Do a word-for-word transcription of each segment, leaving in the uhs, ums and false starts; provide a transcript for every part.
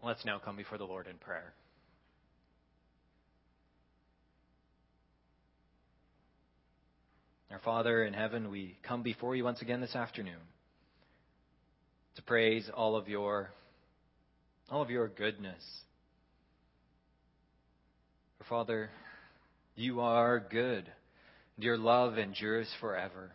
Let's now come before the Lord in prayer. Our Father in heaven, we come before you once again this afternoon to praise all of your, all of your goodness. For Father, you are good, and your love endures forever.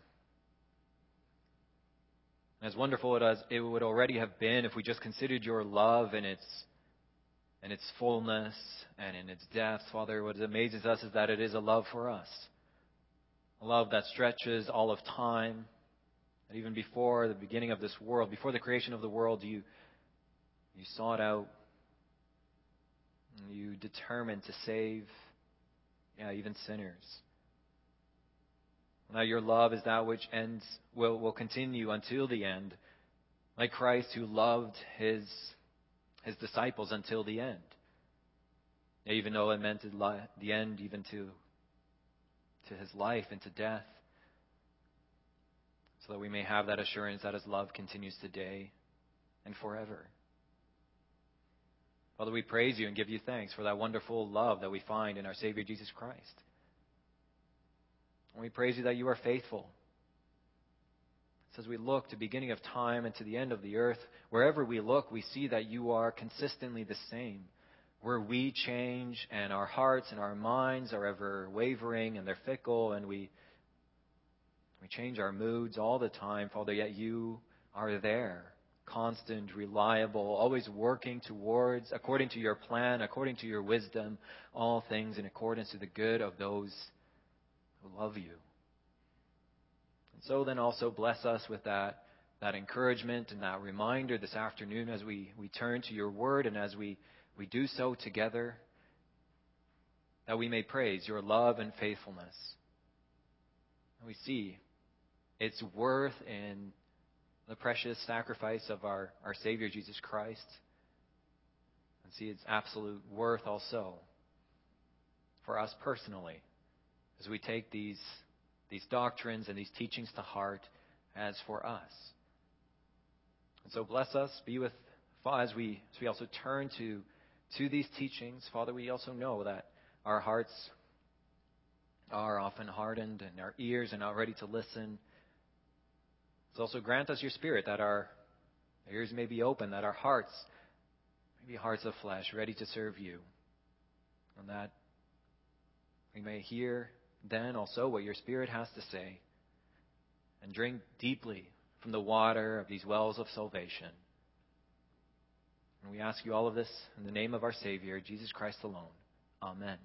As wonderful as it would already have been if we just considered your love in its in its fullness and in its depth, Father, what amazes us is that it is a love for us. A love that stretches all of time. And even before the beginning of this world, before the creation of the world, you you sought out, and you determined to save, yeah, even sinners. Now your love is that which ends, will, will continue until the end, like Christ who loved his his disciples until the end. Even though it meant the end even to, to his life and to death, so that we may have that assurance that his love continues today and forever. Father, we praise you and give you thanks for that wonderful love that we find in our Savior Jesus Christ. And we praise you that you are faithful. As we look to the beginning of time and to the end of the earth, wherever we look, we see that you are consistently the same. Where we change and our hearts and our minds are ever wavering and they're fickle and we we change our moods all the time, Father, yet you are there, constant, reliable, always working towards, according to your plan, according to your wisdom, all things in accordance to the good of those who love you. And so then also bless us with that, that encouragement and that reminder this afternoon as we, we turn to your word and as we, we do so together, that we may praise your love and faithfulness. And we see its worth in the precious sacrifice of our, our Savior Jesus Christ. And see its absolute worth also for us personally as we take these, these doctrines and these teachings to heart as for us. And so bless us, be with as we, as we also turn to, to these teachings. Father, we also know that our hearts are often hardened and our ears are not ready to listen. So also grant us your Spirit that our ears may be open, that our hearts may be hearts of flesh, ready to serve you. And that we may hear then also what your Spirit has to say and drink deeply from the water of these wells of salvation. And we ask you all of this in the name of our Savior, Jesus Christ alone. Amen.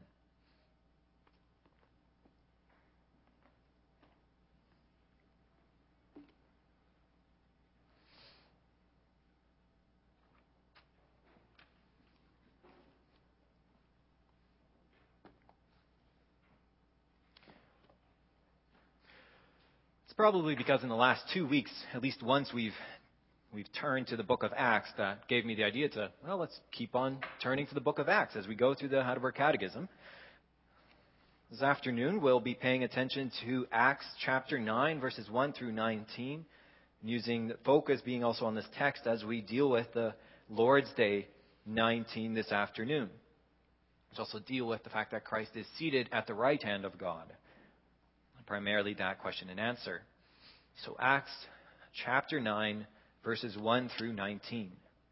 Probably because in the last two weeks, at least once we've we've turned to the book of Acts, that gave me the idea to, well, let's keep on turning to the book of Acts as we go through the Heidelberg Catechism. This afternoon, we'll be paying attention to Acts chapter nine, verses one through nineteen, using the focus being also on this text as we deal with the Lord's Day nineteen this afternoon. Let's also deal with the fact that Christ is seated at the right hand of God. Primarily that question and answer. So Acts chapter nine, verses one through nineteen.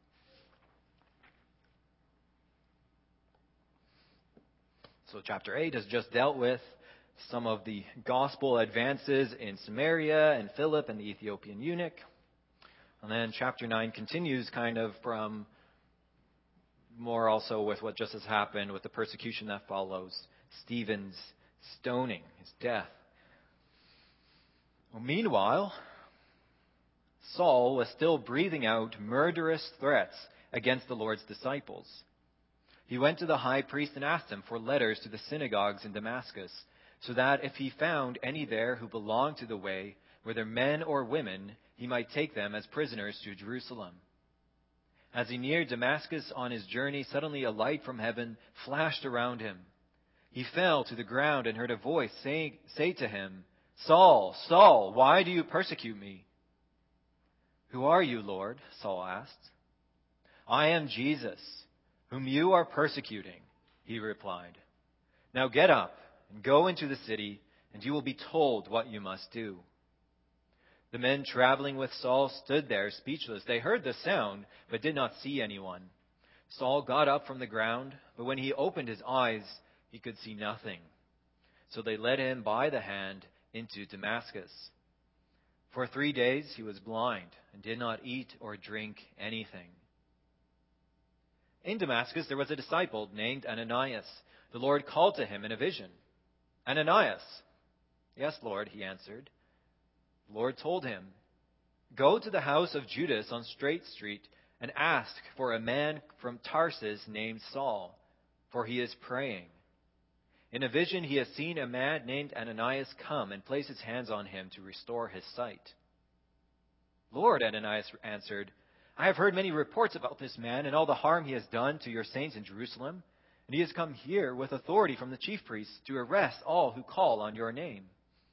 So chapter eight has just dealt with some of the gospel advances in Samaria and Philip and the Ethiopian eunuch. And then chapter nine continues kind of from more also with what just has happened with the persecution that follows, Stephen's stoning, his death. Well, meanwhile, Saul was still breathing out murderous threats against the Lord's disciples. He went to the high priest and asked him for letters to the synagogues in Damascus, so that if he found any there who belonged to the way, whether men or women, he might take them as prisoners to Jerusalem. As he neared Damascus on his journey, suddenly a light from heaven flashed around him. He fell to the ground and heard a voice say, say to him, "Saul, Saul, why do you persecute me?" "Who are you, Lord?" Saul asked. "I am Jesus, whom you are persecuting," he replied. "Now get up and go into the city, and you will be told what you must do." The men traveling with Saul stood there speechless. They heard the sound, but did not see anyone. Saul got up from the ground, but when he opened his eyes, he could see nothing. So they led him by the hand into Damascus. For three days he was blind and did not eat or drink anything. In Damascus there was a disciple named Ananias. The Lord called to him in a vision. "Ananias." "Yes, Lord," he answered. The Lord told him, "Go to the house of Judas on Straight Street and ask for a man from Tarsus named Saul, for he is praying. In a vision he has seen a man named Ananias come and place his hands on him to restore his sight." "Lord," Ananias answered, "I have heard many reports about this man and all the harm he has done to your saints in Jerusalem, and he has come here with authority from the chief priests to arrest all who call on your name."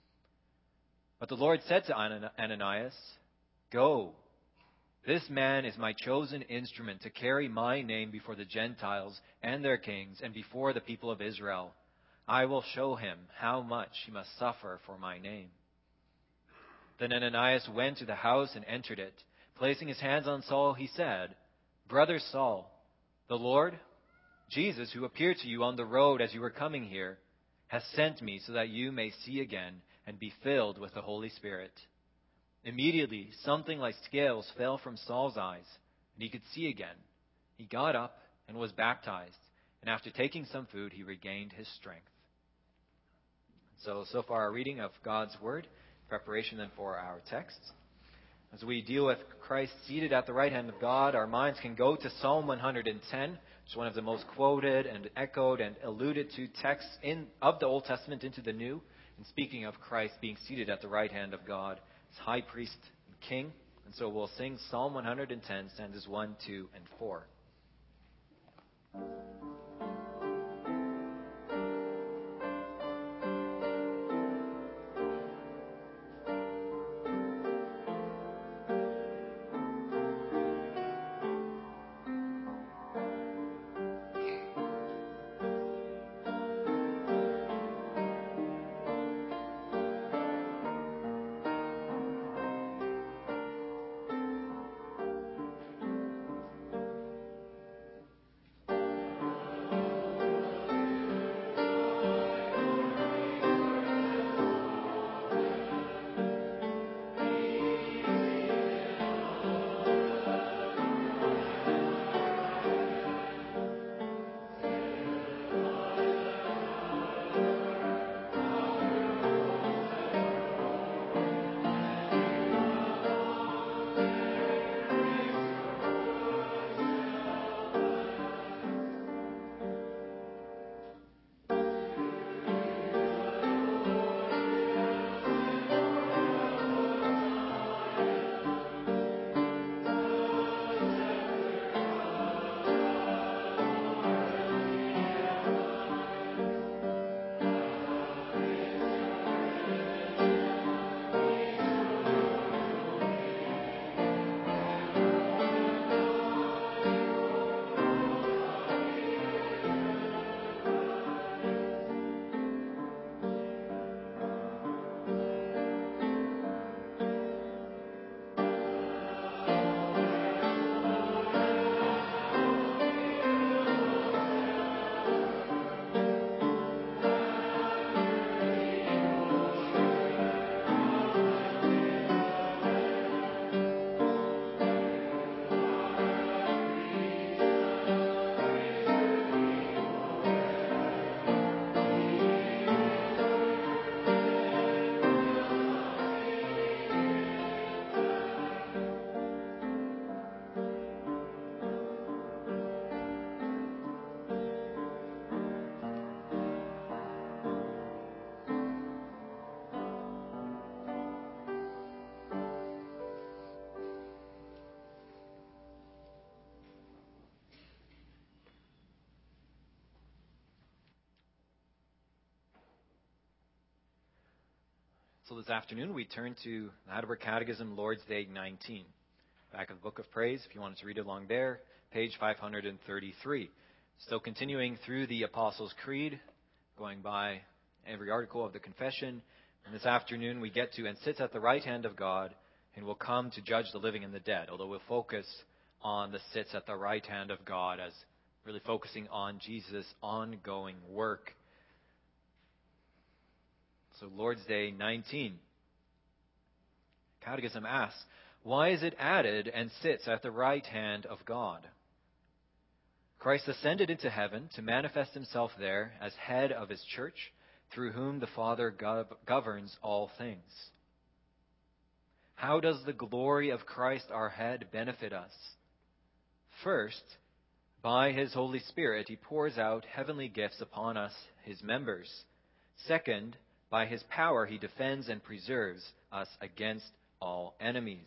But the Lord said to Ananias, "Go. This man is my chosen instrument to carry my name before the Gentiles and their kings and before the people of Israel. I will show him how much he must suffer for my name." Then Ananias went to the house and entered it. Placing his hands on Saul, he said, "Brother Saul, the Lord, Jesus, who appeared to you on the road as you were coming here, has sent me so that you may see again and be filled with the Holy Spirit." Immediately, something like scales fell from Saul's eyes, and he could see again. He got up and was baptized, and after taking some food, he regained his strength. So, so far our reading of God's Word, preparation then for our text. As we deal with Christ seated at the right hand of God, our minds can go to Psalm one hundred ten, which is one of the most quoted and echoed and alluded to texts in, of the Old Testament into the New. And speaking of Christ being seated at the right hand of God as high priest and king. And so we'll sing Psalm one hundred ten, stanzas one, two, and four. So this afternoon we turn to the Heidelberg Catechism, Lord's Day nineteen. back of the Book of Praise, if you wanted to read along there, page five hundred thirty-three. Still continuing through the Apostles' Creed, going by every article of the confession. And this afternoon we get to, and sits at the right hand of God, and will come to judge the living and the dead. Although we'll focus on the sits at the right hand of God as really focusing on Jesus' ongoing work. So Lord's Day nineteen. Catechism asks, why is it added and sits at the right hand of God? Christ ascended into heaven to manifest himself there as head of his church, through whom the Father gov- governs all things. How does the glory of Christ our head benefit us? First, by his Holy Spirit, he pours out heavenly gifts upon us, his members. Second, by his power, he defends and preserves us against all enemies.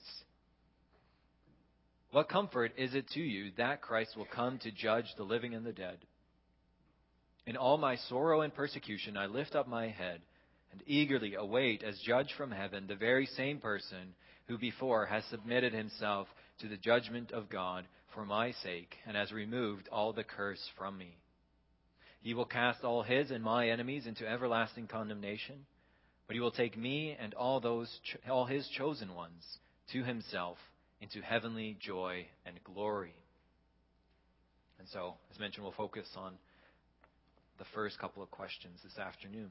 What comfort is it to you that Christ will come to judge the living and the dead? In all my sorrow and persecution, I lift up my head and eagerly await as judge from heaven the very same person who before has submitted himself to the judgment of God for my sake and has removed all the curse from me. He will cast all his and my enemies into everlasting condemnation, but he will take me and all those, all his chosen ones to himself into heavenly joy and glory. And so, as mentioned, we'll focus on the first couple of questions this afternoon.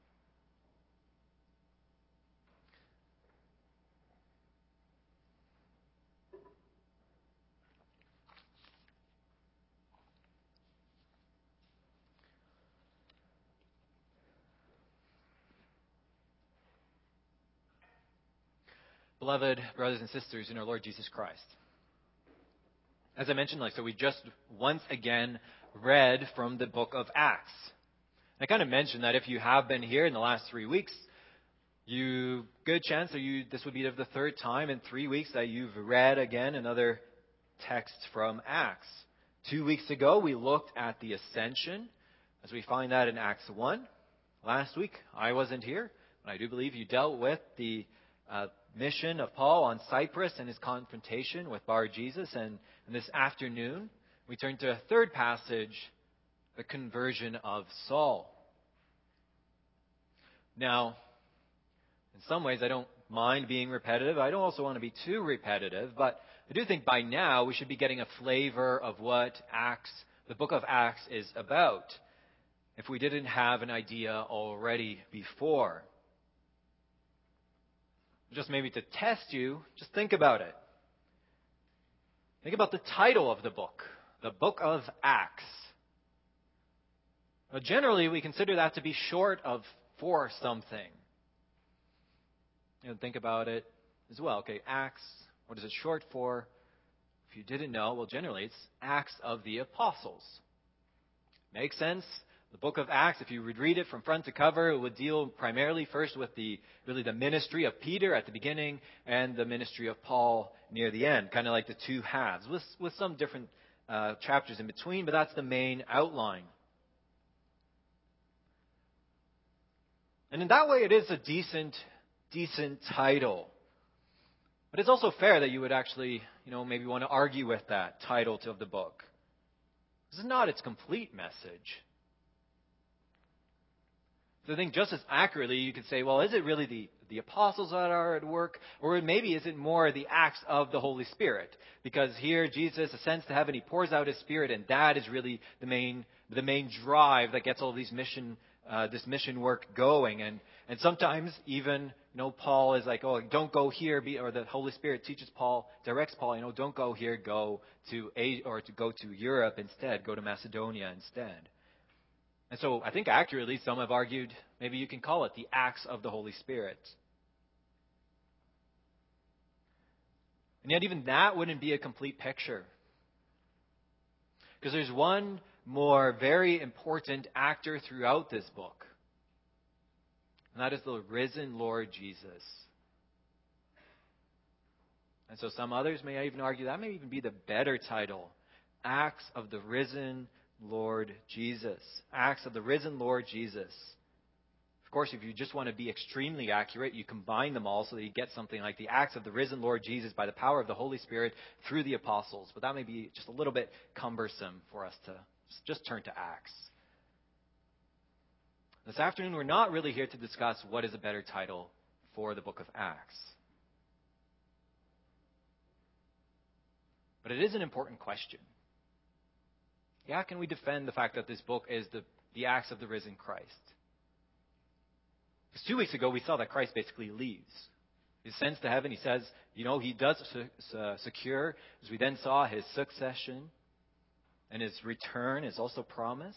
Beloved brothers and sisters in our Lord Jesus Christ. As I mentioned, like so we just once again read from the book of Acts. I kind of mentioned that if you have been here in the last three weeks, you good chance that you this would be the third time in three weeks that you've read again another text from Acts. Two weeks ago we looked at the ascension, as we find that in Acts one. Last week I wasn't here, but I do believe you dealt with the uh, mission of Paul on Cyprus and his confrontation with Bar-Jesus. And, and this afternoon, we turn to a third passage, the conversion of Saul. Now, in some ways, I don't mind being repetitive. I don't also want to be too repetitive, but I do think by now we should be getting a flavor of what Acts, the book of Acts, is about, if we didn't have an idea already before. Just maybe to test you, just think about it. Think about the title of the book, the book of Acts. Now, generally, we consider that to be short of for something. You know, think about it as well. Okay, Acts, what is it short for? If you didn't know, well, generally, it's Acts of the Apostles. Makes sense? The book of Acts, if you would read it from front to cover, it would deal primarily first with the really the ministry of Peter at the beginning and the ministry of Paul near the end, kind of like the two halves, with, with some different uh, chapters in between, but that's the main outline. And in that way, it is a decent, decent title. But it's also fair that you would actually, you know, maybe want to argue with that title of the book. This is not its complete message. So I think just as accurately, you could say, well, is it really the, the apostles that are at work? Or maybe is it more the acts of the Holy Spirit? Because here Jesus ascends to heaven, he pours out his Spirit, and that is really the main the main drive that gets all these mission uh, this mission work going. And and sometimes even, you know, Paul is like, oh, don't go here, be, or the Holy Spirit teaches Paul, directs Paul, you know, don't go here, go to Asia, or to go to Europe instead, go to Macedonia instead. And so I think accurately some have argued maybe you can call it the Acts of the Holy Spirit. And yet even that wouldn't be a complete picture. Because there's one more very important actor throughout this book. And that is the risen Lord Jesus. And so some others may even argue that may even be the better title. Acts of the risen Lord Jesus. Acts of the risen Lord Jesus. Of course, if you just want to be extremely accurate, you combine them all so that you get something like the Acts of the risen Lord Jesus by the power of the Holy Spirit through the apostles. But that may be just a little bit cumbersome for us to just turn to Acts. This afternoon, we're not really here to discuss what is a better title for the book of Acts. But it is an important question. Yeah, can we defend the fact that this book is the, the Acts of the risen Christ? Because two weeks ago, we saw that Christ basically leaves. He ascends to heaven. He says, you know, he does su- uh, secure, as we then saw, his succession, and his return is also promised.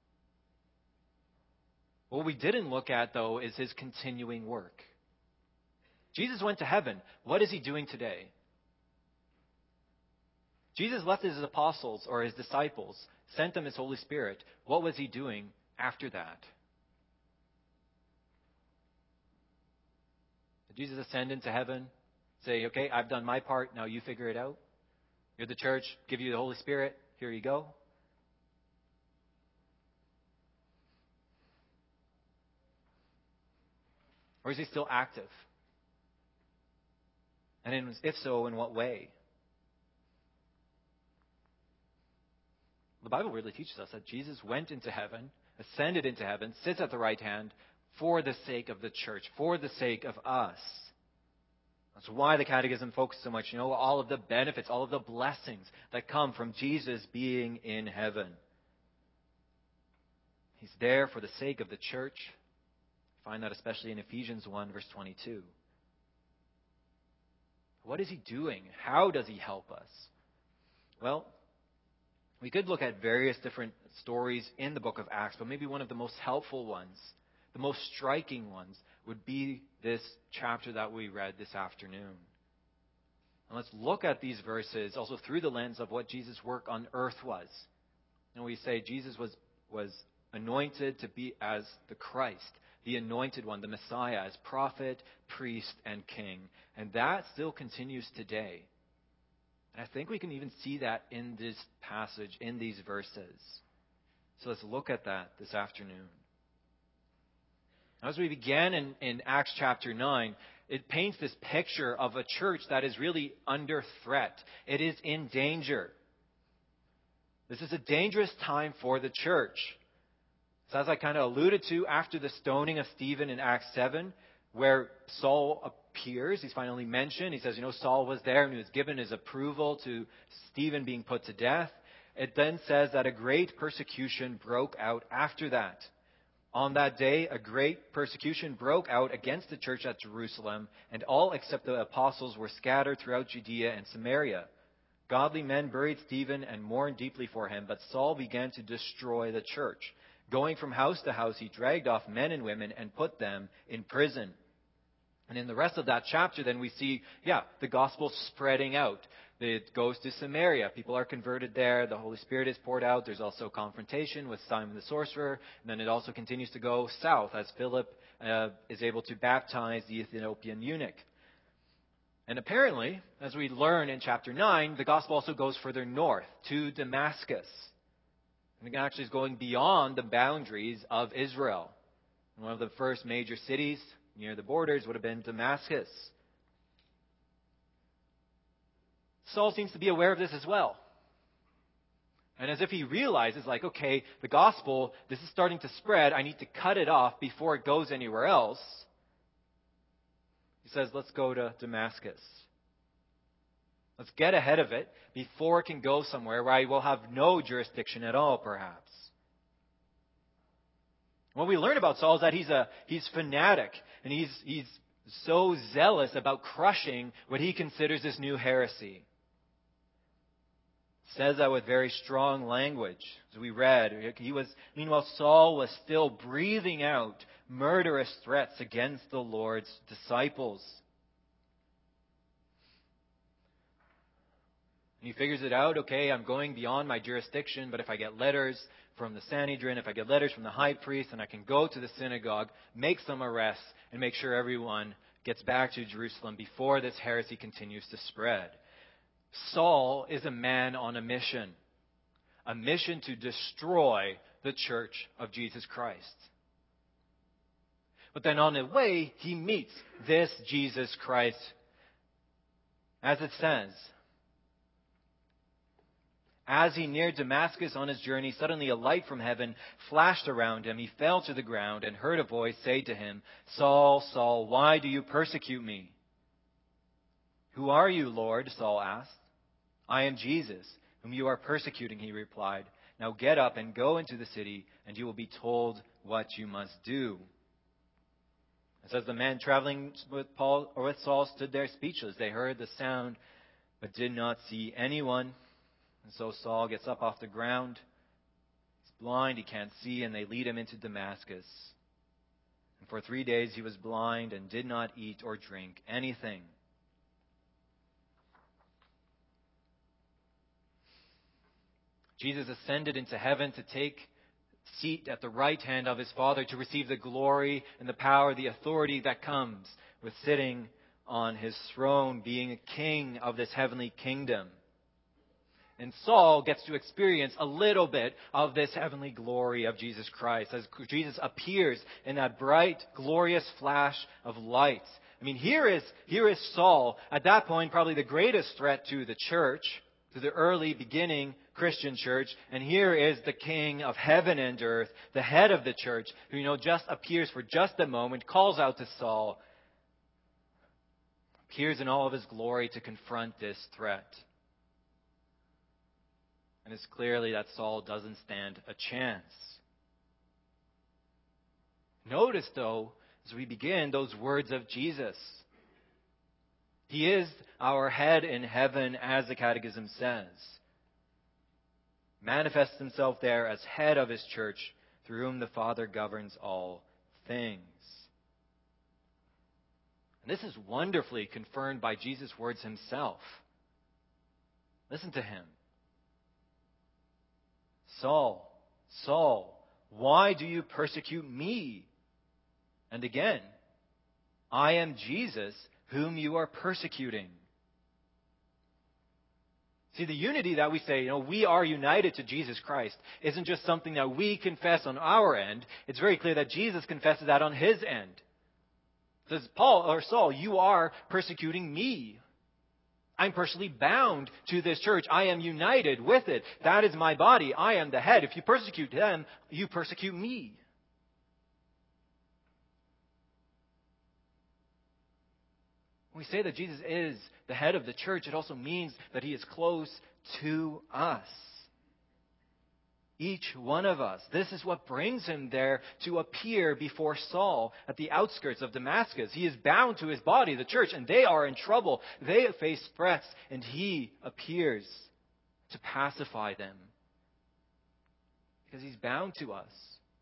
What we didn't look at, though, is his continuing work. Jesus went to heaven. What is he doing today? Jesus left his apostles or his disciples, sent them his Holy Spirit. What was he doing after that? Did Jesus ascend into heaven, say, okay, I've done my part, now you figure it out? You're the church, give you the Holy Spirit, here you go. Or is he still active? And in, if so, in what way? The Bible really teaches us that Jesus went into heaven, ascended into heaven, sits at the right hand for the sake of the church, for the sake of us. That's why the Catechism focuses so much, you know, all of the benefits, all of the blessings that come from Jesus being in heaven. He's there for the sake of the church. We find that especially in Ephesians one, verse twenty-two. What is he doing? How does he help us? Well, we could look at various different stories in the book of Acts, but maybe one of the most helpful ones, the most striking ones, would be this chapter that we read this afternoon. And let's look at these verses also through the lens of what Jesus' work on earth was. And we say Jesus was, was anointed to be as the Christ, the anointed one, the Messiah, as prophet, priest, and king. And that still continues today. And I think we can even see that in this passage, in these verses. So let's look at that this afternoon. As we begin in, in Acts chapter nine, it paints this picture of a church that is really under threat. It is in danger. This is a dangerous time for the church. So as I kind of alluded to after the stoning of Stephen in Acts seven, where Saul appears, he's finally mentioned. He says, you know, Saul was there and he was given his approval to Stephen being put to death. It then says that a great persecution broke out after that. On that day, a great persecution broke out against the church at Jerusalem, and all except the apostles were scattered throughout Judea and Samaria. Godly men buried Stephen and mourned deeply for him, but Saul began to destroy the church. Going from house to house, he dragged off men and women and put them in prison. And in the rest of that chapter, then we see, yeah, the gospel spreading out. It goes to Samaria. People are converted there. The Holy Spirit is poured out. There's also confrontation with Simon the sorcerer. And then it also continues to go south as Philip uh, is able to baptize the Ethiopian eunuch. And apparently, as we learn in chapter nine, the gospel also goes further north to Damascus. And it actually is going beyond the boundaries of Israel. One of the first major cities near the borders would have been Damascus. Saul seems to be aware of this as well. And as if he realizes, like, okay, the gospel, this is starting to spread. I need to cut it off before it goes anywhere else. He says, let's go to Damascus. Let's get ahead of it before it can go somewhere where I will have no jurisdiction at all, perhaps. What we learn about Saul is that he's a he's fanatic, and he's he's so zealous about crushing what he considers this new heresy. Says that with very strong language. As we read, he was meanwhile Saul was still breathing out murderous threats against the Lord's disciples. And he figures it out, okay, I'm going beyond my jurisdiction, but if I get letters from the Sanhedrin, if I get letters from the high priest, then I can go to the synagogue, make some arrests, and make sure everyone gets back to Jerusalem before this heresy continues to spread. Saul is a man on a mission, a mission to destroy the church of Jesus Christ. But then on the way, he meets this Jesus Christ. As it says, as he neared Damascus on his journey, suddenly a light from heaven flashed around him. He fell to the ground and heard a voice say to him, Saul, Saul, why do you persecute me? Who are you, Lord? Saul asked. I am Jesus, whom you are persecuting, he replied. Now get up and go into the city, and you will be told what you must do. It says the men traveling with Paul or with Saul stood there speechless. They heard the sound, but did not see anyone. And so Saul gets up off the ground. He's blind, he can't see, and they lead him into Damascus. And for three days he was blind and did not eat or drink anything. Jesus ascended into heaven to take seat at the right hand of his Father, to receive the glory and the power, the authority that comes with sitting on his throne, being a king of this heavenly kingdom. And Saul gets to experience a little bit of this heavenly glory of Jesus Christ as Jesus appears in that bright, glorious flash of light. I mean, here is, here is Saul, at that point probably the greatest threat to the church, to the early beginning Christian church. And here is the King of heaven and earth, the head of the church, who, you know, just appears for just a moment, calls out to Saul, appears in all of his glory to confront this threat. And it's clearly that Saul doesn't stand a chance. Notice, though, as we begin, those words of Jesus. He is our head in heaven, as the Catechism says. Manifests himself there as head of his church, through whom the Father governs all things. And this is wonderfully confirmed by Jesus' words himself. Listen to him. Saul, Saul, why do you persecute me? And again, I am Jesus, whom you are persecuting. See, the unity that we say, you know, we are united to Jesus Christ, isn't just something that we confess on our end. It's very clear that Jesus confesses that on his end. It says, Paul or Saul, you are persecuting me. I'm personally bound to this church. I am united with it. That is my body. I am the head. If you persecute them, you persecute me. When we say that Jesus is the head of the church, it also means that he is close to us. Each one of us. This is what brings him there to appear before Saul at the outskirts of Damascus. He is bound to his body, the church, and they are in trouble. They face threats, and he appears to pacify them because he's bound to us.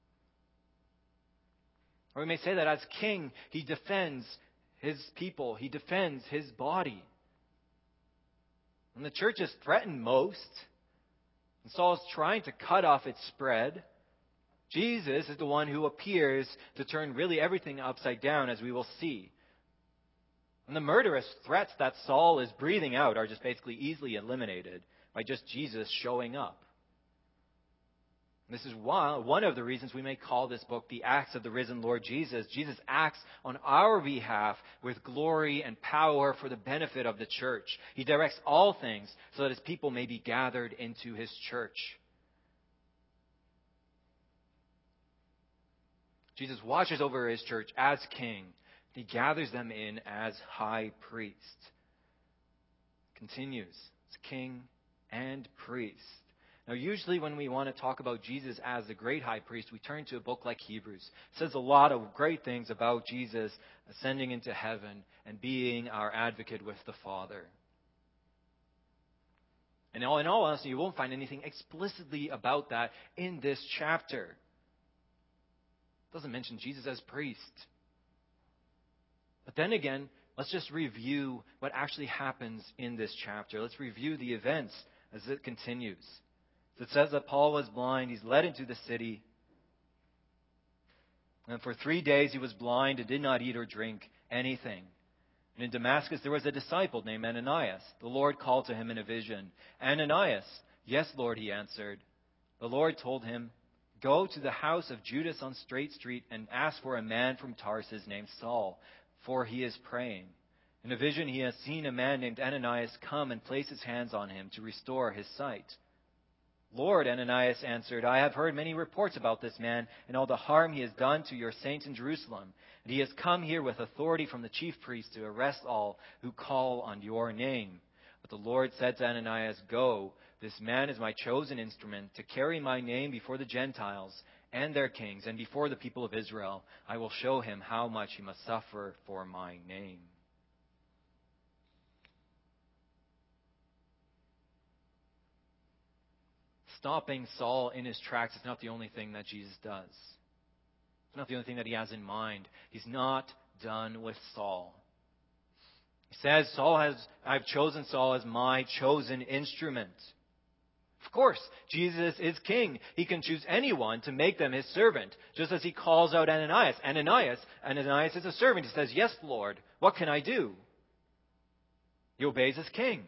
Or we may say that as king, he defends his people. He defends his body. When the church is threatened most, and Saul is trying to cut off its spread, Jesus is the one who appears to turn really everything upside down, as we will see. And the murderous threats that Saul is breathing out are just basically easily eliminated by just Jesus showing up. This is one of the reasons we may call this book the Acts of the Risen Lord Jesus. Jesus acts on our behalf with glory and power for the benefit of the church. He directs all things so that his people may be gathered into his church. Jesus watches over his church as king. He gathers them in as high priest. Continues as king and priest. Now, usually when we want to talk about Jesus as the great high priest, we turn to a book like Hebrews. It says a lot of great things about Jesus ascending into heaven and being our advocate with the Father. And in all, in all honesty, you won't find anything explicitly about that in this chapter. It doesn't mention Jesus as priest. But then again, let's just review what actually happens in this chapter. Let's review the events as it continues. So it says that Paul was blind. He's led into the city. And for three days he was blind and did not eat or drink anything. And in Damascus there was a disciple named Ananias. The Lord called to him in a vision. Ananias, yes, Lord, he answered. The Lord told him, Go to the house of Judas on Straight Street and ask for a man from Tarsus named Saul, for he is praying. In a vision he has seen a man named Ananias come and place his hands on him to restore his sight. Lord, Ananias answered, I have heard many reports about this man and all the harm he has done to your saints in Jerusalem. And he has come here with authority from the chief priest to arrest all who call on your name. But the Lord said to Ananias, Go, this man is my chosen instrument to carry my name before the Gentiles and their kings and before the people of Israel. I will show him how much he must suffer for my name. Stopping Saul in his tracks is not the only thing that Jesus does. It's not the only thing that he has in mind. He's not done with Saul. He says, Saul has, I've chosen Saul as my chosen instrument. Of course, Jesus is king. He can choose anyone to make them his servant, just as he calls out Ananias. Ananias, Ananias is a servant. He says, Yes, Lord, what can I do? He obeys his king.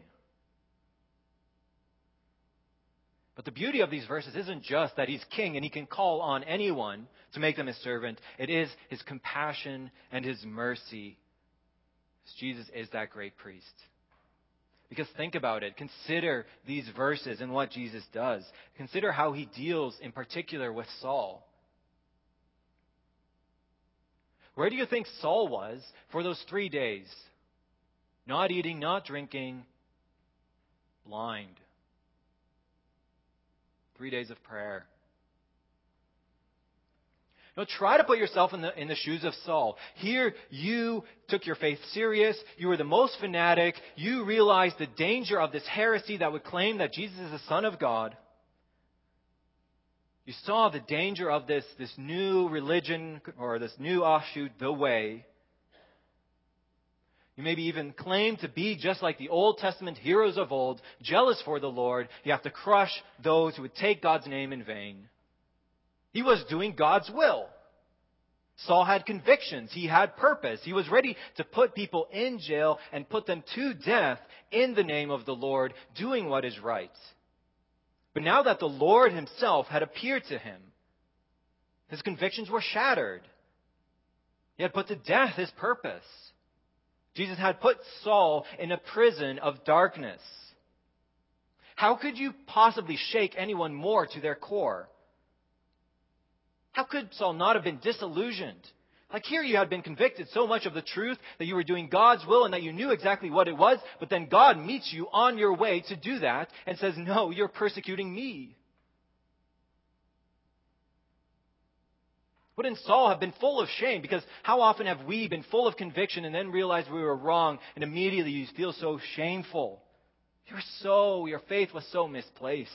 But the beauty of these verses isn't just that he's king and he can call on anyone to make them his servant. It is his compassion and his mercy. Jesus is that great priest. Because think about it. Consider these verses and what Jesus does. Consider how he deals in particular with Saul. Where do you think Saul was for those three days? Not eating, not drinking, blind. Three days of prayer. Now try to put yourself in the in the shoes of Saul. Here you took your faith serious. You were the most fanatic. You realized the danger of this heresy that would claim that Jesus is the Son of God. You saw the danger of this, this new religion or this new offshoot, the way. You maybe even claim to be just like the Old Testament heroes of old, jealous for the Lord. You have to crush those who would take God's name in vain. He was doing God's will. Saul had convictions. He had purpose. He was ready to put people in jail and put them to death in the name of the Lord, doing what is right. But now that the Lord himself had appeared to him, his convictions were shattered. He had put to death his purpose. Jesus had put Saul in a prison of darkness. How could you possibly shake anyone more to their core? How could Saul not have been disillusioned? Like here you had been convicted so much of the truth that you were doing God's will and that you knew exactly what it was, but then God meets you on your way to do that and says, no, you're persecuting me. Wouldn't Saul have been full of shame? Because how often have we been full of conviction and then realized we were wrong and immediately you feel so shameful? You're so, your faith was so misplaced.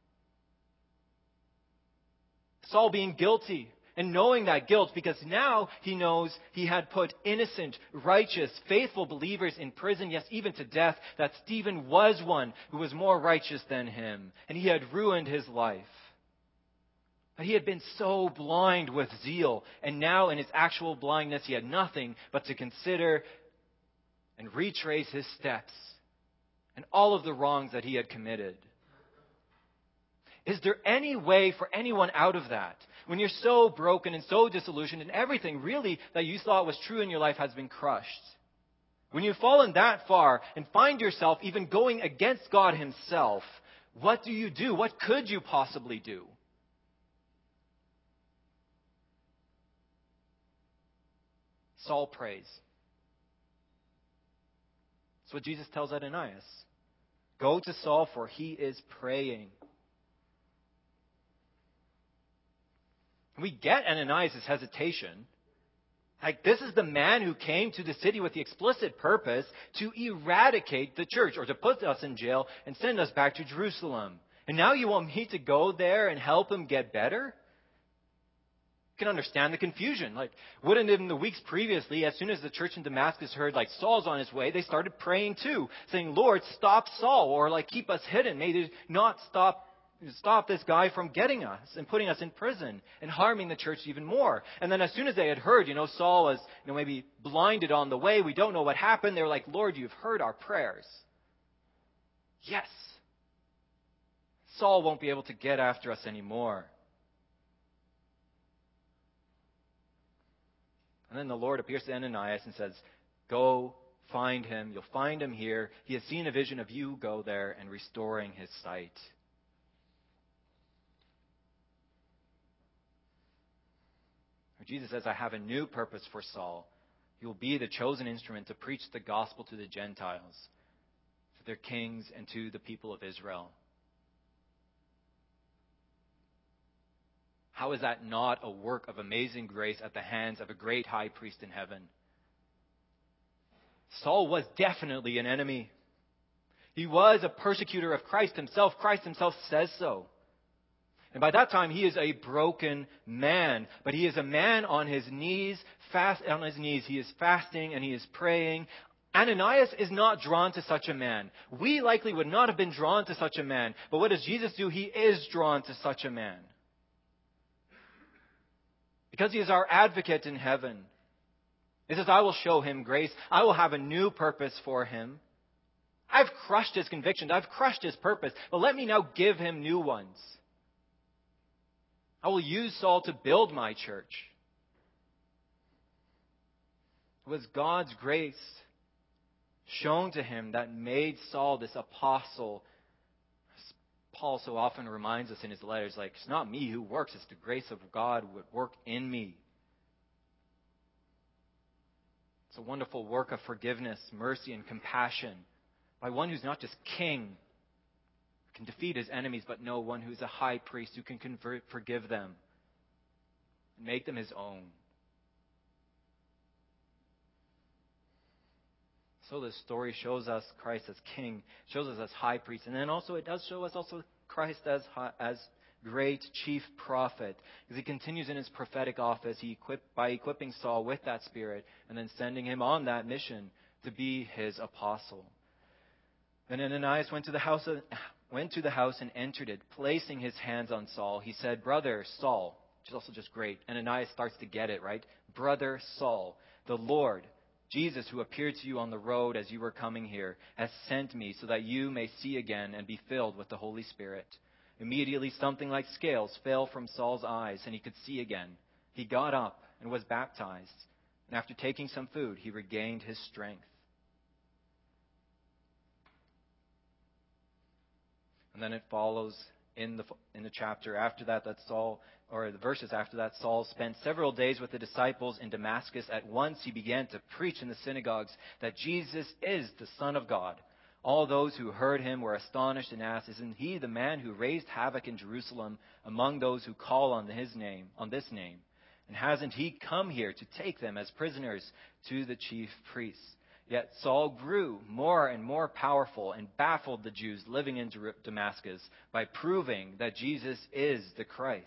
Saul being guilty and knowing that guilt because now he knows he had put innocent, righteous, faithful believers in prison, yes, even to death, that Stephen was one who was more righteous than him and he had ruined his life. But he had been so blind with zeal, and now in his actual blindness he had nothing but to consider and retrace his steps and all of the wrongs that he had committed. Is there any way for anyone out of that? When you're so broken and so disillusioned and everything really that you thought was true in your life has been crushed. When you've fallen that far and find yourself even going against God himself, what do you do? What could you possibly do? Saul prays. That's what Jesus tells Ananias. Go to Saul, for he is praying. We get Ananias' hesitation. Like, this is the man who came to the city with the explicit purpose to eradicate the church or to put us in jail and send us back to Jerusalem. And now you want me to go there and help him get better? You can understand the confusion. Like, wouldn't in the weeks previously, as soon as the church in Damascus heard, like, Saul's on his way, they started praying too, saying, Lord, stop Saul, or like, keep us hidden. May they not stop Stop this guy from getting us and putting us in prison and harming the church even more. And then as soon as they had heard, you know, Saul was, you know, maybe blinded on the way. We don't know what happened. They were like, Lord, you've heard our prayers. Yes. Saul won't be able to get after us anymore. And then the Lord appears to Ananias and says, go find him. You'll find him here. He has seen a vision of you. Go there and restoring his sight. Jesus says, I have a new purpose for Saul. He will be the chosen instrument to preach the gospel to the Gentiles, to their kings, and to the people of Israel. How is that not a work of amazing grace at the hands of a great high priest in heaven? Saul was definitely an enemy. He was a persecutor of Christ himself. Christ himself says so. And by that time, he is a broken man. But he is a man on his knees, fast on his knees. He is fasting and he is praying. Ananias is not drawn to such a man. We likely would not have been drawn to such a man. But what does Jesus do? He is drawn to such a man. Because he is our advocate in heaven. He says, I will show him grace. I will have a new purpose for him. I've crushed his convictions. I've crushed his purpose. But let me now give him new ones. I will use Saul to build my church. It was God's grace shown to him that made Saul this apostle. As Paul so often reminds us in his letters, like, it's not me who works, it's the grace of God would work in me. It's a wonderful work of forgiveness, mercy, and compassion by one who's not just king, can defeat his enemies, but no, one who's a high priest who can convert, forgive them and make them his own. So this story shows us Christ as king, shows us as high priest, and then also it does show us also Christ as as great chief prophet, because he continues in his prophetic office. He equipped by equipping Saul with that spirit and then sending him on that mission to be his apostle. Then Ananias went to the house of, went to the house and entered it, placing his hands on Saul. He said, "Brother Saul," which is also just great. Ananias starts to get it, right? "Brother Saul, the Lord, Jesus, who appeared to you on the road as you were coming here, has sent me so that you may see again and be filled with the Holy Spirit." Immediately something like scales fell from Saul's eyes, and he could see again. He got up and was baptized. And after taking some food, he regained his strength. And then it follows in the in the chapter after that that Saul, or the verses after that, Saul spent several days with the disciples in Damascus. At once he began to preach in the synagogues that Jesus is the Son of God. All those who heard him were astonished and asked, "Isn't he the man who raised havoc in Jerusalem among those who call on his name, on this name? And hasn't he come here to take them as prisoners to the chief priests?" Yet Saul grew more and more powerful and baffled the Jews living in Damascus by proving that Jesus is the Christ.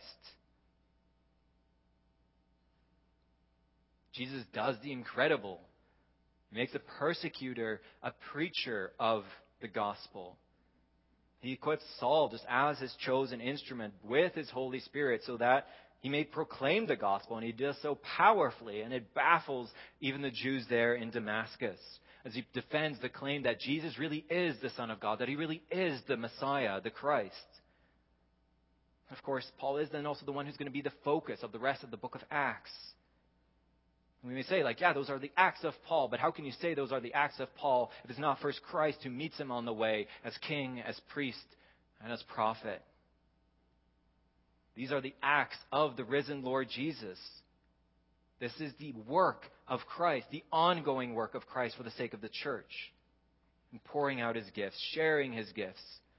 Jesus does the incredible. He makes a persecutor a preacher of the gospel. He equips Saul just as his chosen instrument with his Holy Spirit so that he may proclaim the gospel, and he does so powerfully, and it baffles even the Jews there in Damascus as he defends the claim that Jesus really is the Son of God, that he really is the Messiah, the Christ. Of course, Paul is then also the one who's going to be the focus of the rest of the book of Acts. We may say, like, yeah, those are the acts of Paul, but how can you say those are the acts of Paul if it's not first Christ who meets him on the way as king, as priest, and as prophet? These are the acts of the risen Lord Jesus. This is the work of Christ, the ongoing work of Christ for the sake of the church, and pouring out his gifts, sharing his gifts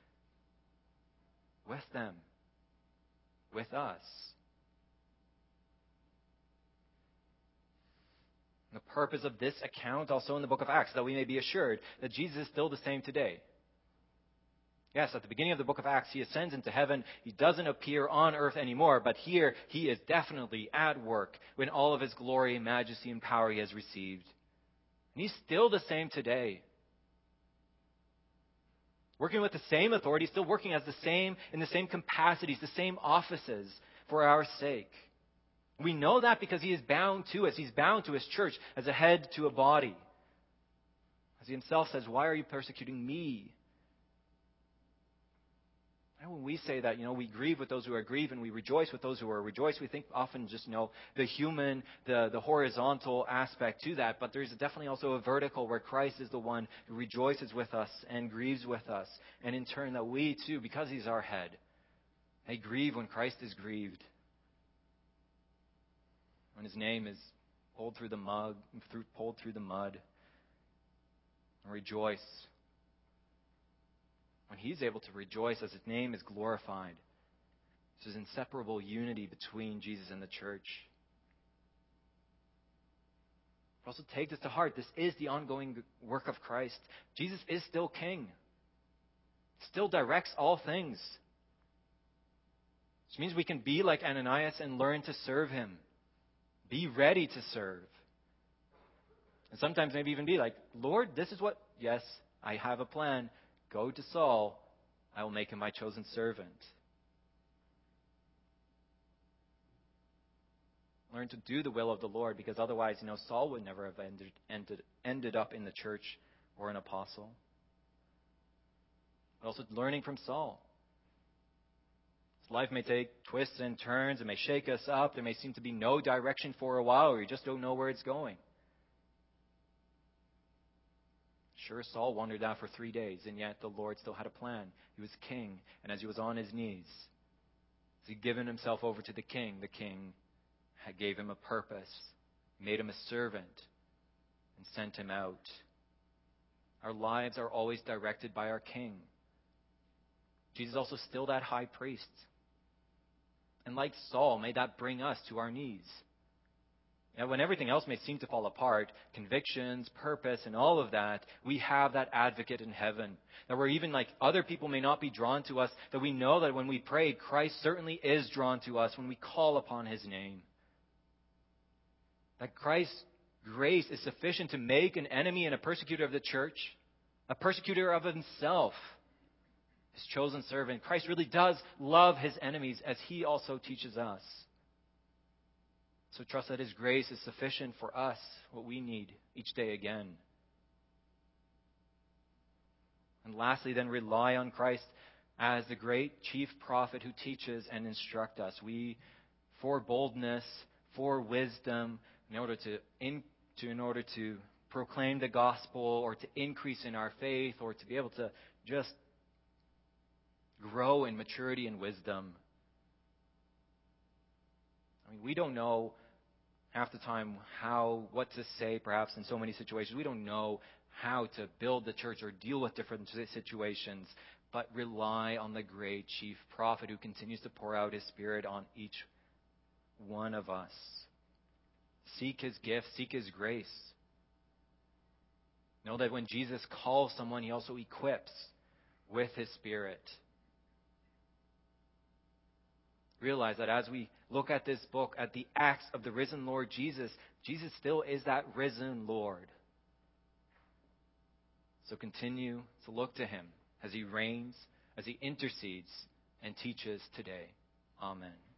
with them, with us. The purpose of this account also in the book of Acts, that we may be assured that Jesus is still the same today. Yes, at the beginning of the book of Acts, he ascends into heaven. He doesn't appear on earth anymore, but here he is definitely at work in all of his glory, majesty, and power he has received. And he's still the same today. Working with the same authority, still working as the same, in the same capacities, the same offices for our sake. We know that because he is bound to us. He's bound to his church as a head to a body. As he himself says, "Why are you persecuting me? I will when we say that, you know, we grieve with those who are grieved and we rejoice with those who are rejoiced, we think often just, you know, the human, the, the horizontal aspect to that. But there's definitely also a vertical where Christ is the one who rejoices with us and grieves with us. And in turn that we too, because he's our head, may grieve when Christ is grieved. When his name is pulled through the mud, through, pulled through the mud. And rejoice when he's able to rejoice as his name is glorified. This is inseparable unity between Jesus and the church. But also take this to heart. This is the ongoing work of Christ. Jesus is still king. Still directs all things. Which means we can be like Ananias and learn to serve him. Be ready to serve. And sometimes maybe even be like, Lord, this is what, yes, I have a plan. Go to Saul. I will make him my chosen servant. Learn to do the will of the Lord, because otherwise, you know, Saul would never have ended, ended, ended up in the church or an apostle. But also learning from Saul. His life may take twists and turns. It may shake us up. There may seem to be no direction for a while, or you just don't know where it's going. Sure, Saul wandered out for three days, and yet the Lord still had a plan. He was king, and as he was on his knees, as he'd given himself over to the king, the king had gave him a purpose, made him a servant, and sent him out. Our lives are always directed by our king. Jesus is also still that high priest. And like Saul, may that bring us to our knees. Now, when everything else may seem to fall apart, convictions, purpose, and all of that, we have that advocate in heaven. That we're even like other people may not be drawn to us, that we know that when we pray, Christ certainly is drawn to us when we call upon his name. That Christ's grace is sufficient to make an enemy and a persecutor of the church, a persecutor of himself, his chosen servant. Christ really does love his enemies, as he also teaches us. So trust that his grace is sufficient for us, what we need each day again. And lastly, then rely on Christ as the great chief prophet who teaches and instructs us. We, for boldness, for wisdom, in order to, in, to in order to proclaim the gospel, or to increase in our faith, or to be able to just grow in maturity and wisdom. I mean, we don't know half the time how, what to say, perhaps in so many situations. We don't know how to build the church or deal with different situations, but rely on the great chief prophet who continues to pour out his Spirit on each one of us. Seek his gift, seek his grace. Know that when Jesus calls someone, he also equips with his Spirit. Realize that as we look at this book, at the acts of the risen Lord Jesus, Jesus still is that risen Lord. So continue to look to him as he reigns, as he intercedes and teaches today. Amen.